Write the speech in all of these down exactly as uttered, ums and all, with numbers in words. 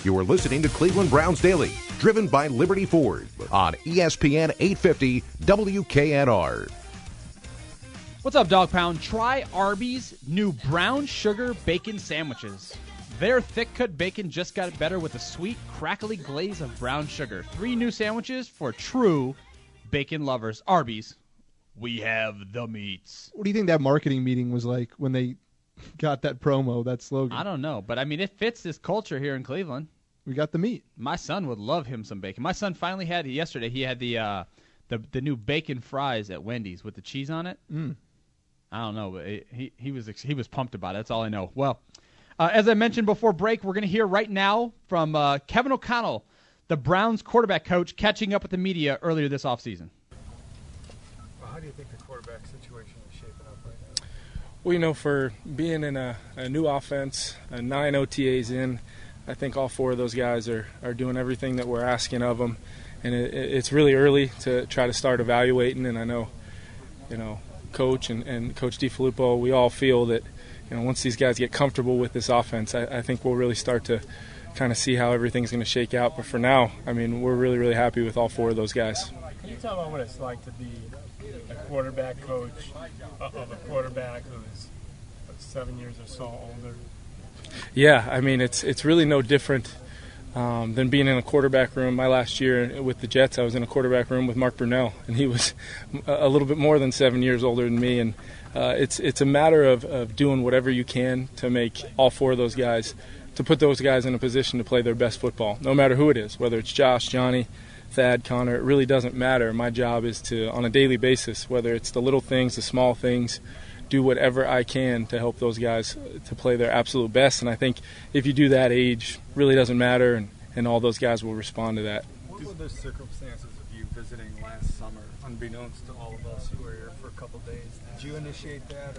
You are listening to Cleveland Browns Daily, driven by Liberty Ford on E S P N eight fifty W K N R. What's up, Dog Pound? Try Arby's new brown sugar bacon sandwiches. Their thick-cut bacon just got better with a sweet, crackly glaze of brown sugar. Three new sandwiches for true bacon lovers. Arby's, we have the meats. What do you think that marketing meeting was like when they got that promo, that slogan? I don't know, but I mean, it fits this culture here in Cleveland. We got the meat. My son would love him some bacon. My son finally had, yesterday, he had the uh, the, the new bacon fries at Wendy's with the cheese on it. Mm. I don't know, but it, he he was he was pumped about it. That's all I know. Well, uh, as I mentioned before break, we're going to hear right now from uh, Kevin O'Connell, the Browns quarterback coach, catching up with the media earlier this offseason. Well, how do you think the quarterback situation is shaping up right now? Well, you know, for being in a, a new offense, a nine O T As in, I think all four of those guys are, are doing everything that we're asking of them. And it, it's really early to try to start evaluating, and I know, you know, Coach and, and Coach DeFilippo, we all feel that, you know, once these guys get comfortable with this offense, I, I think we'll really start to kind of see how everything's going to shake out. But for now, I mean, we're really, really happy with all four of those guys. Can you tell me what it's like to be a quarterback coach of a quarterback who's what, seven years or so older? Yeah, I mean, it's it's really no different um, than being in a quarterback room. My last year with the Jets, I was in a quarterback room with Mark Brunell, and he was a little bit more than seven years older than me. And uh, it's it's a matter of, of doing whatever you can to make all four of those guys, to put those guys in a position to play their best football, no matter who it is, whether it's Josh, Johnny, Thad, Connor. It really doesn't matter. My job is to, on a daily basis, whether it's the little things, the small things, do whatever I can to help those guys to play their absolute best. And I think if you do that, age really doesn't matter, and, and all those guys will respond to that. What were the circumstances of you visiting last summer, unbeknownst to all of us who were here for a couple of days? Did you initiate that? or?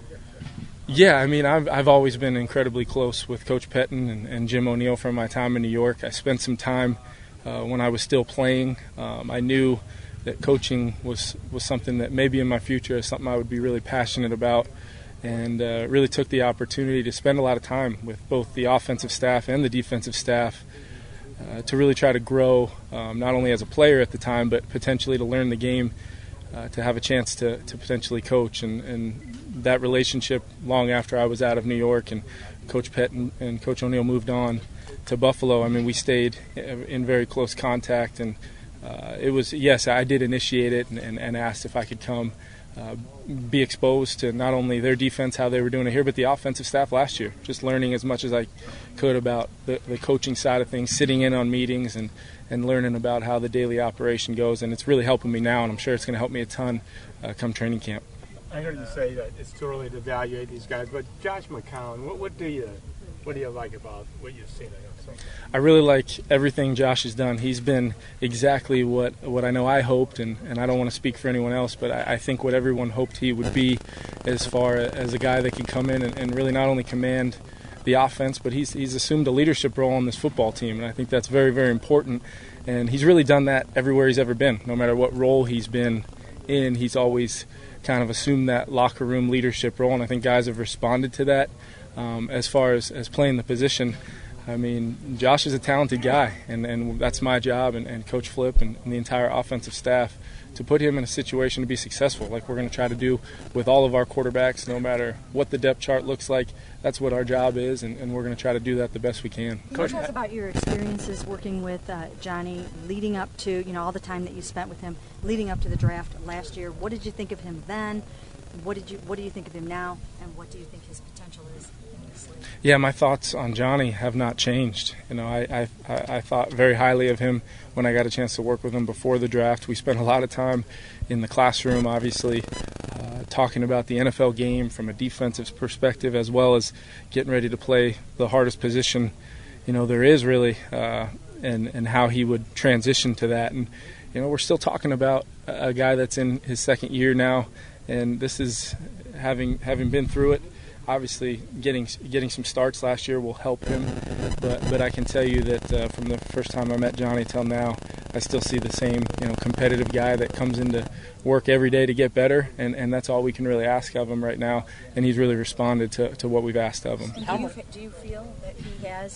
Yeah, I mean, I've, I've always been incredibly close with Coach Pettine and, and Jim O'Neill from my time in New York. I spent some time uh, when I was still playing. Um, I knew that coaching was, was something that maybe in my future is something I would be really passionate about, and uh, really took the opportunity to spend a lot of time with both the offensive staff and the defensive staff uh, to really try to grow, um, not only as a player at the time, but potentially to learn the game, uh, to have a chance to, to potentially coach. And, and that relationship, long after I was out of New York and Coach Pettine and Coach O'Neill moved on to Buffalo, I mean, we stayed in very close contact. And Uh, it was, yes, I did initiate it and, and, and asked if I could come uh, be exposed to not only their defense, how they were doing it here, but the offensive staff last year. Just learning as much as I could about the, the coaching side of things, sitting in on meetings and, and learning about how the daily operation goes. And it's really helping me now, and I'm sure it's going to help me a ton uh, come training camp. I heard you say that it's too early to evaluate these guys, but Josh McCown, what, what do you what do you like about what you've seen of him? So? I really like everything Josh has done. He's been exactly what, what I know I hoped, and, and I don't want to speak for anyone else, but I, I think what everyone hoped he would be, as far as a guy that could come in and, and really not only command the offense, but he's he's assumed a leadership role on this football team, and I think that's very, very important. And he's really done that everywhere he's ever been. No matter what role he's been in, he's always kind of assumed that locker room leadership role, and I think guys have responded to that. Um, as far as, as playing the position, I mean, Josh is a talented guy, and, and that's my job, and, and Coach Flip and, and the entire offensive staff, to put him in a situation to be successful, like we're going to try to do with all of our quarterbacks, no matter what the depth chart looks like. That's what our job is, and, and we're going to try to do that the best we can. Can you tell us about your experiences working with uh, Johnny, leading up to, you know, all the time that you spent with him, leading up to the draft last year? What did you think of him then? What did you What do you think of him now? And what do you think his potential is in this league? Yeah, my thoughts on Johnny have not changed. You know, I, I I thought very highly of him when I got a chance to work with him before the draft. We spent a lot of time in the classroom, obviously, uh, talking about the N F L game from a defensive perspective, as well as getting ready to play the hardest position, you know, there is really, uh, and and how he would transition to that. And you know, we're still talking about a guy that's in his second year now, and this is having having been through it. Obviously, getting getting some starts last year will help him, but but I can tell you that uh, from the first time I met Johnny till now, I still see the same, you know, competitive guy that comes into work every day to get better, and, and that's all we can really ask of him right now. And he's really responded to, to what we've asked of him. Do you, do you feel that he has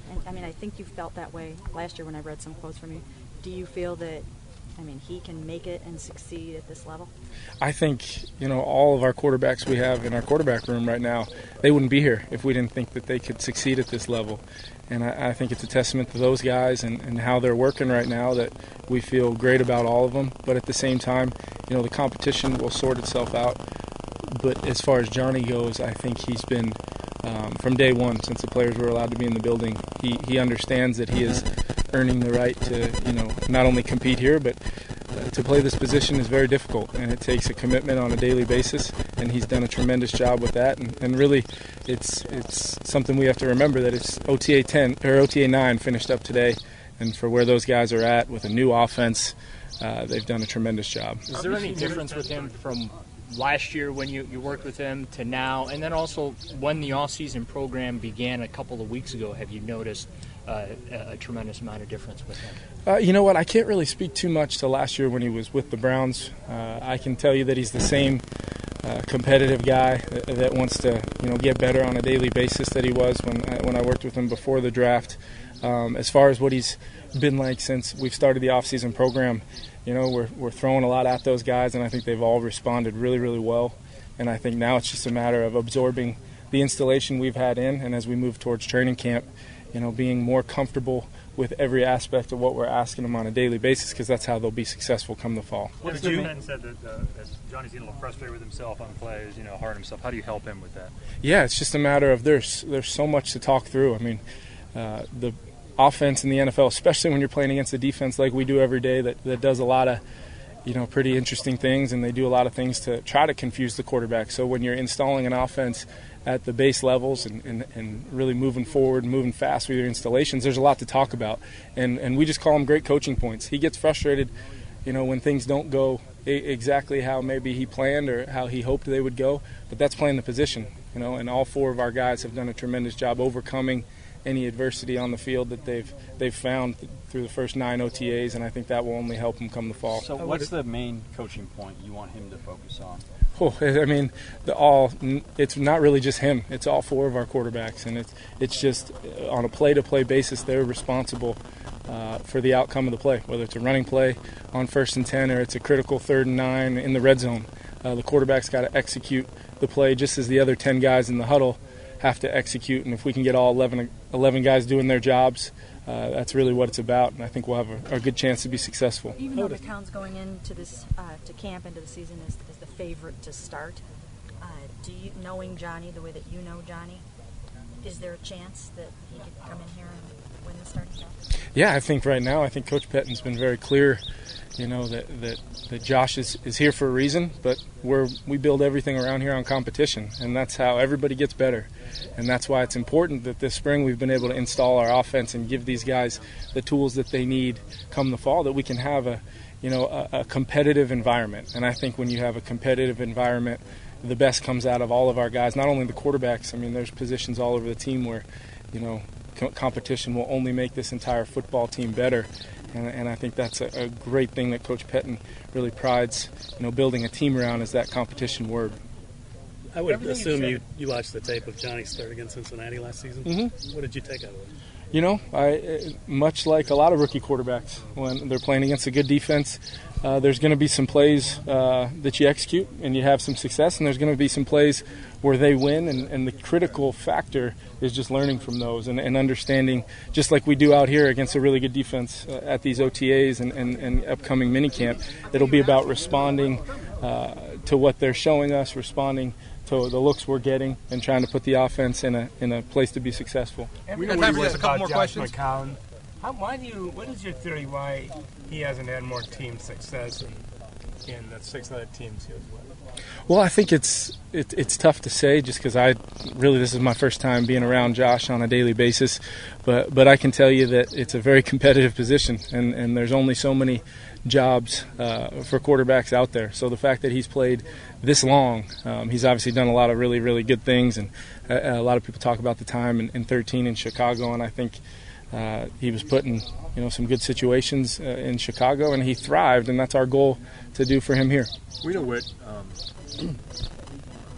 And I mean, I think you felt that way last year when I read some quotes from you. Do you feel that, I mean, he can make it and succeed at this level? I think, you know, all of our quarterbacks we have in our quarterback room right now, they wouldn't be here if we didn't think that they could succeed at this level. And I, I think it's a testament to those guys and, and how they're working right now that we feel great about all of them. But at the same time, you know, the competition will sort itself out. But as far as Johnny goes, I think he's been, um, from day one, since the players were allowed to be in the building, he, he understands that he is earning the right to, you know, not only compete here, but uh, to play this position is very difficult, and it takes a commitment on a daily basis, and he's done a tremendous job with that. And, and really, it's it's something we have to remember, that it's O T A ten or O T A nine finished up today, and for where those guys are at with a new offense, uh, they've done a tremendous job. Is there any difference with him from last year when you, you worked with him to now, and then also when the off-season program began a couple of weeks ago? Have you noticed uh, a, a tremendous amount of difference with him? Uh, you know what? I can't really speak too much to last year when he was with the Browns. Uh, I can tell you that he's the same uh, competitive guy that, that wants to, you know, get better on a daily basis that he was when I, when I worked with him before the draft. Um, as far as what he's been like since we've started the off-season program, you know, we're we're throwing a lot at those guys, and I think they've all responded really, really well. And I think now it's just a matter of absorbing the installation we've had in, and as we move towards training camp, you know, being more comfortable with every aspect of what we're asking them on a daily basis, because that's how they'll be successful come the fall. What did you Ben said that uh, as Johnny's getting a little frustrated with himself on plays, you know, hard on himself. How do you help him with that? Yeah, it's just a matter of there's there's so much to talk through. I mean, uh, the offense in the N F L, especially when you're playing against a defense like we do every day that, that does a lot of, you know, pretty interesting things, and they do a lot of things to try to confuse the quarterback. So when you're installing an offense at the base levels and, and, and really moving forward, moving fast with your installations, there's a lot to talk about. And and we just call them great coaching points. He gets frustrated, you know, when things don't go exactly how maybe he planned or how he hoped they would go, but that's playing the position, you know, and all four of our guys have done a tremendous job overcoming any adversity on the field that they've they've found th- through the first nine O T As, and I think that will only help them come the fall. So what's the main coaching point you want him to focus on? Oh, I mean, the all it's not really just him. It's all four of our quarterbacks, and it's it's just on a play-to-play basis, they're responsible uh, for the outcome of the play, whether it's a running play on first and ten or it's a critical third and nine in the red zone. Uh, the quarterback's got to execute the play just as the other ten guys in the huddle have to execute, and if we can get all eleven, eleven guys doing their jobs, uh, that's really what it's about, and I think we'll have a, a good chance to be successful. Even though McCown's going into this uh, to camp, into the season as, as the favorite to start, uh, do you, knowing Johnny the way that you know Johnny, is there a chance that he could come in here and win the starting job? Yeah, I think right now, I think Coach Pettin's been very clear, you know, that that, that Josh is, is here for a reason, but we're we build everything around here on competition, and that's how everybody gets better. And that's why it's important that this spring we've been able to install our offense and give these guys the tools that they need come the fall, that we can have a, you know, a, a competitive environment. And I think when you have a competitive environment, the best comes out of all of our guys, not only the quarterbacks. I mean, there's positions all over the team where, you know, co- competition will only make this entire football team better. And, and I think that's a, a great thing that Coach Pettin really prides, you know, building a team around, is that competition word. I would Everything assume you, you watched the tape of Johnny's start against Cincinnati last season. Mm-hmm. What did you take out of it? You know, I much like a lot of rookie quarterbacks, when they're playing against a good defense, uh, there's going to be some plays uh, that you execute and you have some success, and there's going to be some plays where they win, and, and the critical factor is just learning from those and, and understanding, just like we do out here against a really good defense uh, at these O T As and, and, and upcoming minicamp. It'll be about responding uh, to what they're showing us, responding to the looks we're getting, and trying to put the offense in a in a place to be successful. We got time for a couple more questions. McCown. How, why do you? What is your theory why he hasn't had more team success in, in the six other teams he was with? Well, I think it's it, it's tough to say, just because I really this is my first time being around Josh on a daily basis, but but I can tell you that it's a very competitive position, and, and there's only so many jobs uh, for quarterbacks out there. So the fact that he's played this long, um, he's obviously done a lot of really, really good things, and a, a lot of people talk about the time in, in thirteen in Chicago, and I think uh, he was put in, you know, some good situations uh, in Chicago, and he thrived, and that's our goal to do for him here. We know Whit, um,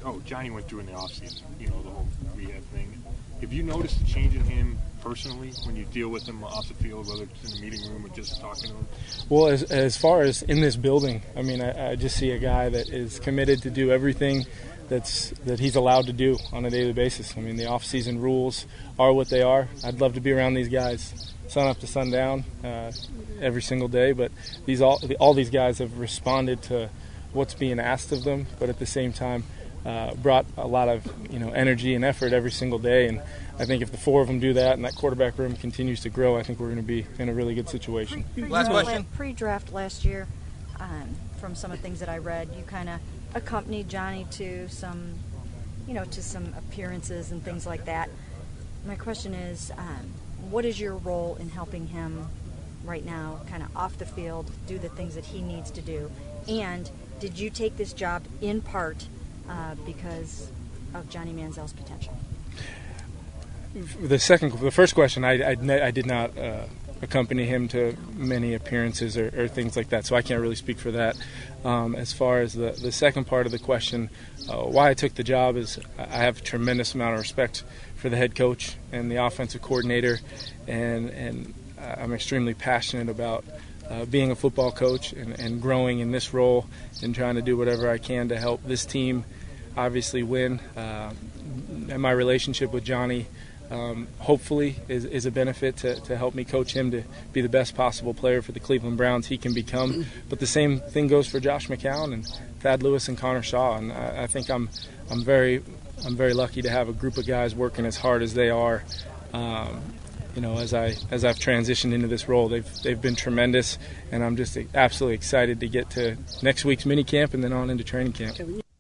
oh, Johnny went through in the offseason, you know, the whole rehab thing. Have you noticed a change in him personally when you deal with him off the field, whether it's in the meeting room or just talking to him? Well, as, as far as in this building, I mean, I, I just see a guy that is committed to do everything that's that he's allowed to do on a daily basis. I mean, the off-season rules are what they are. I'd love to be around these guys sun up to sundown uh, every single day, but these all all these guys have responded to what's being asked of them, but at the same time uh, brought a lot of you know energy and effort every single day. And I think if the four of them do that and that quarterback room continues to grow, I think we're going to be in a really good situation. Last question. Pre-draft last year, um, from some of the things that I read, you kind of accompanied Johnny to some, you know, to some appearances and things like that. My question is, um, what is your role in helping him right now, kind of off the field, do the things that he needs to do? And did you take this job in part uh, because of Johnny Manziel's potential? The second, the first question, I, I, I did not uh, accompany him to many appearances or, or things like that, so I can't really speak for that. Um, as far as the, the second part of the question, uh, why I took the job is I have a tremendous amount of respect for the head coach and the offensive coordinator, and, and I'm extremely passionate about uh, being a football coach and, and growing in this role and trying to do whatever I can to help this team obviously win. Uh, and my relationship with Johnny Um, hopefully is, is a benefit to, to help me coach him to be the best possible player for the Cleveland Browns he can become. But the same thing goes for Josh McCown and Thad Lewis and Connor Shaw. And I, I think I'm I'm very I'm very lucky to have a group of guys working as hard as they are. Um, you know, as I as I've transitioned into this role, they've they've been tremendous, and I'm just absolutely excited to get to next week's mini camp and then on into training camp.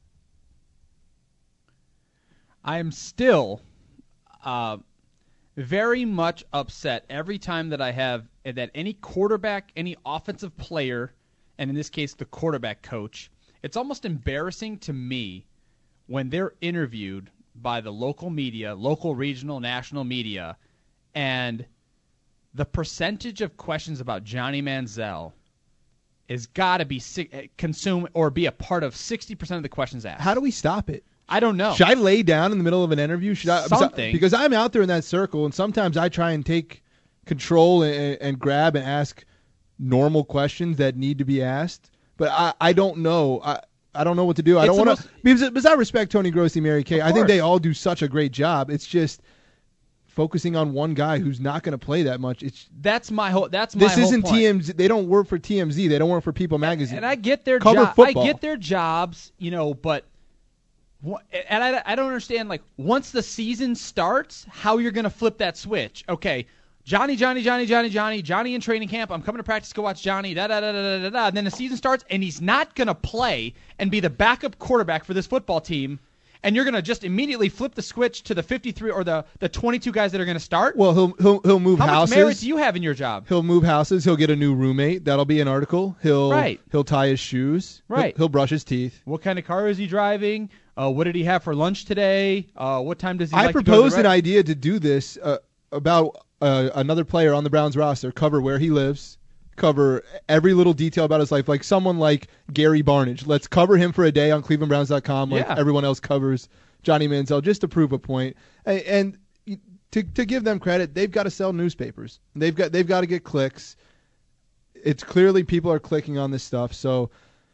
I am still. Uh, very much upset every time that I have that any quarterback, any offensive player, and in this case the quarterback coach, it's almost embarrassing to me when they're interviewed by the local media, local, regional, national media, and the percentage of questions about Johnny Manziel is got to be consume or be a part of sixty percent of the questions asked. How do we stop it? I don't know. Should I lay down in the middle of an interview? Should I, Something. Because I'm out there in that circle, and sometimes I try and take control and, and grab and ask normal questions that need to be asked. But I, I don't know. I, I don't know what to do. I It's don't want the to. Because, because I respect Tony Grossi, Mary Kay. Of I think course. they all do such a great job. It's just focusing on one guy who's not going to play that much. It's That's my whole. That's my This whole isn't point. T M Z. They don't work for T M Z. They don't work for People Magazine. And I get their Cover job. I football. get their jobs, you know, but wh- and I, I don't understand, like, once the season starts, how you're going to flip that switch. Okay, Johnny, Johnny, Johnny, Johnny, Johnny, Johnny in training camp. I'm coming to practice to go watch Johnny. Da da da da da da. da. And then the season starts, and he's not going to play and be the backup quarterback for this football team. And you're going to just immediately flip the switch to the fifty-three or the, the twenty-two guys that are going to start? Well, he'll he'll he'll move How houses. much merit do you have in your job? He'll move houses. He'll get a new roommate. That'll be an article. He'll Right. He'll tie his shoes. Right. He'll, he'll brush his teeth. What kind of car is he driving? Uh, what did he have for lunch today? Uh, what time does he I like to go proposed to an the rest- idea to do this uh, about uh, another player on the Browns roster, cover where he lives, cover every little detail about his life, like someone like Gary Barnage. Let's cover him for a day on Cleveland Browns dot com, like Yeah. everyone else covers Johnny Manziel, just to prove a point. And, and to to give them credit, they've got to sell newspapers. They've got they've got to get clicks. It's clearly people are clicking on this stuff, so.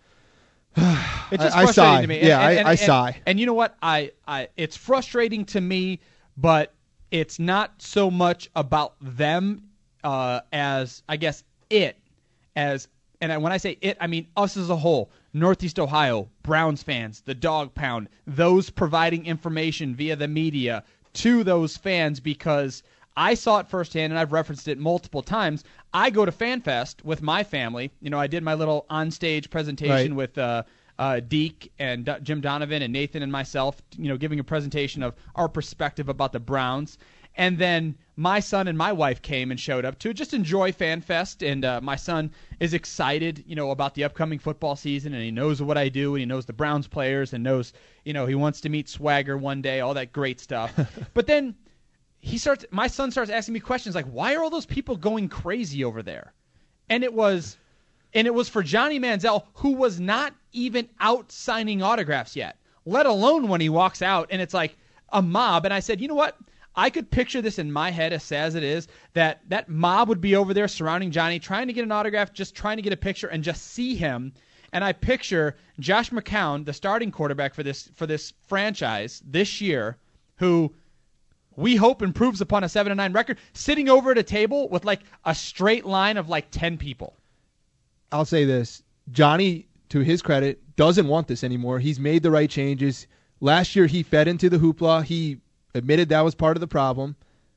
It's just I, I frustrating sigh. to me. Yeah, and, and, I, I and, sigh. And, and you know what? I, I it's frustrating to me, but it's not so much about them uh, as I guess it as and when I say it, I mean us as a whole. Northeast Ohio, Browns fans, the Dog Pound, those providing information via the media to those fans, because I saw it firsthand and I've referenced it multiple times. I go to FanFest with my family. You know, I did my little onstage presentation Right. with uh, uh, Deke and D- Jim Donovan and Nathan and myself, you know, giving a presentation of our perspective about the Browns. And then my son and my wife came and showed up to just enjoy FanFest. And uh, my son is excited, you know, about the upcoming football season, and he knows what I do, and he knows the Browns players, and knows, you know, he wants to meet Swagger one day, all that great stuff. But then he starts, my son starts asking me questions like, why are all those people going crazy over there? And it was, and it was for Johnny Manziel, who was not even out signing autographs yet. let alone when he walks out and it's like a mob. And I said, you know what? I could picture this in my head, as sad as it is, that that mob would be over there surrounding Johnny, trying to get an autograph, just trying to get a picture and just see him. And I picture Josh McCown, the starting quarterback for this for this franchise this year, who we hope improves upon a seven and nine record, sitting over at a table with like a straight line of like ten people. I'll say this. Johnny, to his credit, doesn't want this anymore. He's made the right changes. Last year he fed into the hoopla. He admitted that was part of the problem.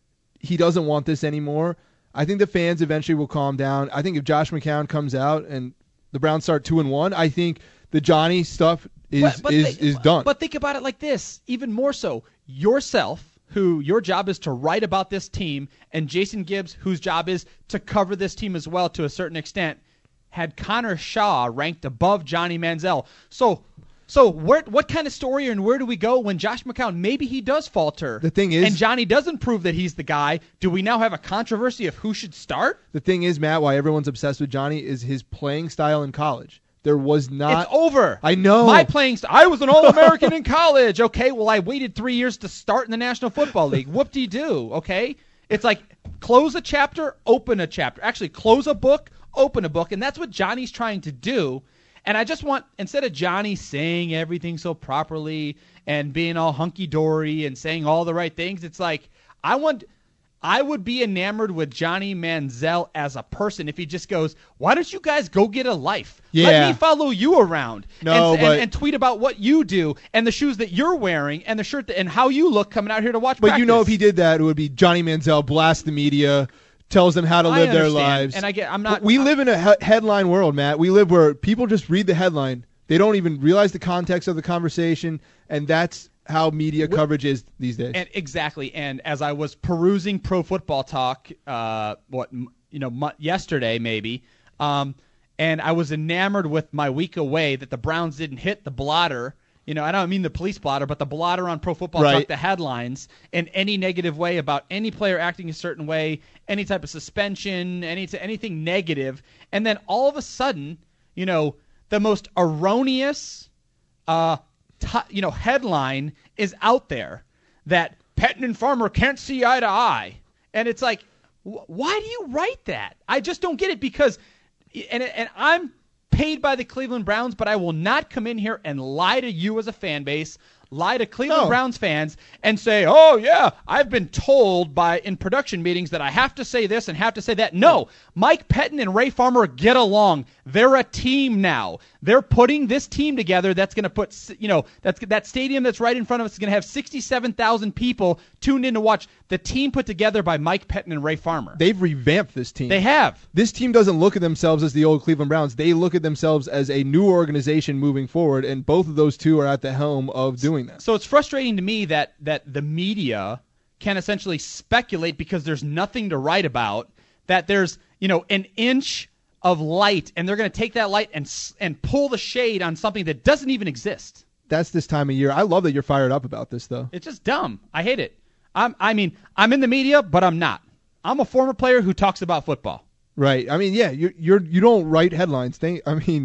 He doesn't want this anymore. I think the fans eventually will calm down. I think if Josh McCown comes out and the Browns start two and one, I think the Johnny stuff is but, but is, think, is done. But think about it like this, even more so. Yourself, who your job is to write about this team, and Jason Gibbs, whose job is to cover this team as well to a certain extent, had Connor Shaw ranked above Johnny Manziel. So So where, what kind of story and where do we go when Josh McCown, maybe he does falter? The thing is, and Johnny doesn't prove that he's the guy. Do we now have a controversy of who should start? The thing is, Matt, why everyone's obsessed with Johnny is his playing style in college. There was not. It's over. I know. My playing style. I was an All-American in college. Okay, well, I waited three years to start in the National Football League. Whoop-de-doo, okay? It's like close a chapter, open a chapter. Actually, close a book, open a book, and that's what Johnny's trying to do. And I just want, instead of Johnny saying everything so properly and being all hunky-dory and saying all the right things, it's like, I want, I would be enamored with Johnny Manziel as a person if he just goes, why don't you guys go get a life? Yeah. Let me follow you around no, and, but, and, and tweet about what you do and the shoes that you're wearing and the shirt that, and how you look coming out here to watch But practice. you know if he did that, it would be Johnny Manziel blast the media, tells them how to live their lives. And I get, I'm not. But we I'm, live in a he- headline world, Matt. We live where people just read the headline. They don't even realize the context of the conversation, and that's how media we, coverage is these days. And exactly. And as I was perusing Pro Football Talk, uh, what you know, m- yesterday maybe, um, and I was enamored with my week away that the Browns didn't hit the blotter. You know, I don't mean the police blotter, but the blotter on Pro Football right. Talk, the headlines, in any negative way about any player acting a certain way, any type of suspension, any t- anything negative. And then all of a sudden, you know, the most erroneous, uh, t- you know, headline is out there that Pettine and Farmer can't see eye to eye. And it's like, wh- why do you write that? I just don't get it because, and and I'm paid by the Cleveland Browns, but I will not come in here and lie to you as a fan base, lie to Cleveland no. Browns fans, and say, oh, yeah, I've been told by in production meetings that I have to say this and have to say that. No, Mike Pettine and Ray Farmer get along. They're a team now. They're putting this team together that's going to put, you know, that's that stadium that's right in front of us is going to have sixty-seven thousand people tuned in to watch the team put together by Mike Pettine and Ray Farmer. They've revamped this team. They have. This team doesn't look at themselves as the old Cleveland Browns. They look at themselves as a new organization moving forward, and both of those two are at the helm of doing that. So it's frustrating to me that, that the media can essentially speculate because there's nothing to write about, that there's, you know, an inch of light, and they're going to take that light and and pull the shade on something that doesn't even exist. That's this time of year. I love that you're fired up about this, though. It's just dumb. I hate it. I'm, I mean, I'm in the media, but I'm not. I'm a former player who talks about football. Right. I mean, yeah, you're, you're, you don't write headlines. They, I mean,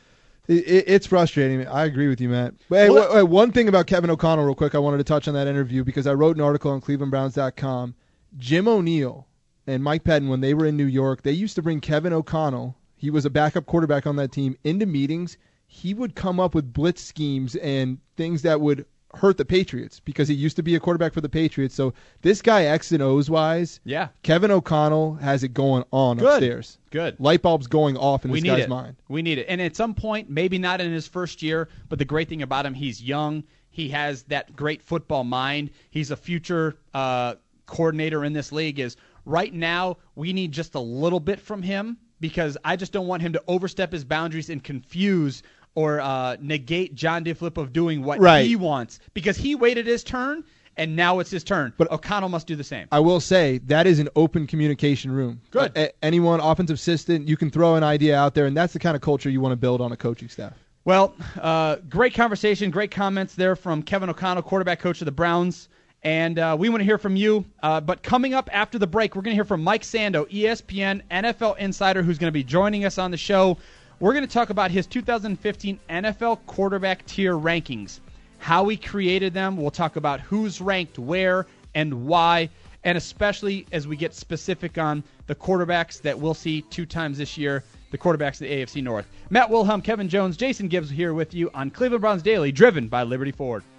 it, it's frustrating. I agree with you, Matt. But hey, well, wait, one thing about Kevin O'Connell real quick, I wanted to touch on that interview because I wrote an article on Cleveland Browns dot com. Jim O'Neill and Mike Pettine, when they were in New York, they used to bring Kevin O'Connell, he was a backup quarterback on that team, into meetings. He would come up with blitz schemes and things that would hurt the Patriots because he used to be a quarterback for the Patriots. So this guy, X and O's wise, yeah, Kevin O'Connell has it going on Good. upstairs. Good. Light bulbs going off in we this need guy's it. mind. We need it. And at some point, maybe not in his first year, but the great thing about him, he's young. He has that great football mind. He's a future uh, coordinator in this league. Is right now we need just a little bit from him because I just don't want him to overstep his boundaries and confuse or uh, negate John DeFilippo of doing what right. he wants because he waited his turn and now it's his turn. But O'Connell must do the same. I will say that is an open communication room. Good. Uh, anyone, offensive assistant, you can throw an idea out there, and that's the kind of culture you want to build on a coaching staff. Well, uh, great conversation, great comments there from Kevin O'Connell, quarterback coach of the Browns. And uh, we want to hear from you. Uh, but coming up after the break, we're going to hear from Mike Sando, E S P N N F L insider, who's going to be joining us on the show. We're going to talk about his two thousand fifteen N F L quarterback tier rankings. how he created them. We'll talk about who's ranked where and why, and especially as we get specific on the quarterbacks that we'll see two times this year, the quarterbacks of the A F C North. Matt Wilhelm, Kevin Jones, Jason Gibbs here with you on Cleveland Browns Daily, driven by Liberty Ford.